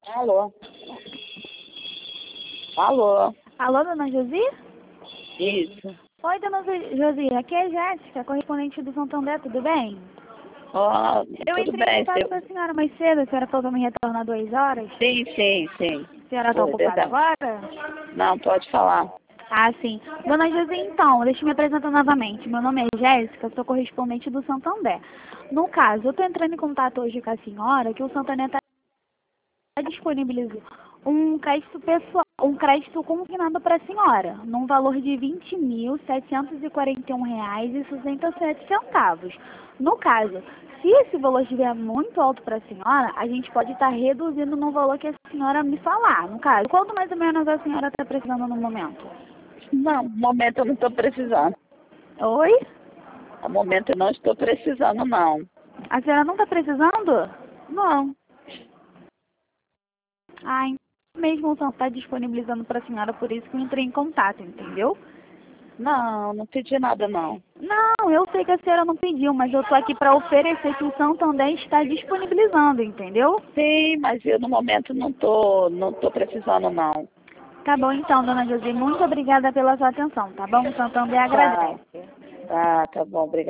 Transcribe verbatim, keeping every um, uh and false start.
Alô? Alô? Alô, dona Josi? Isso. Oi, dona Jo- Josi, aqui é a Jéssica, correspondente do Santander, tudo bem? Ó, Eu tudo entrei em bem, contato seu... com a senhora mais cedo, a senhora falou para me retornar duas horas. Sim, sim, sim. A senhora está Foi ocupada verdade. agora? Não, pode falar. Ah, sim. Dona Josi, então, deixa eu me apresentar novamente. Meu nome é Jéssica, sou correspondente do Santander. No caso, eu estou entrando em contato hoje com a senhora, que o Santander está disponibilizando um crédito pessoal, um crédito consignado para a senhora, num valor de vinte mil setecentos e quarenta e um reais e sessenta e sete centavos. No caso, se esse valor estiver muito alto para a senhora, a gente pode estar reduzindo no valor que a senhora me falar. No caso, quanto mais ou menos a senhora está precisando no momento? Não, no momento eu não estou precisando. Oi? No momento eu não estou precisando, não. A senhora não está precisando? Não. Ah, então mesmo o Santander está disponibilizando para a senhora, por isso que eu entrei em contato, entendeu? Não, não pedi nada, não. Não, eu sei que a senhora não pediu, mas eu tô aqui para oferecer que o Santander está disponibilizando, entendeu? Sim, mas eu no momento não tô, não tô precisando, não. Tá bom então, dona Josi, muito obrigada pela sua atenção, tá bom? O Santander Tá, agradece. tá, tá bom, obrigada.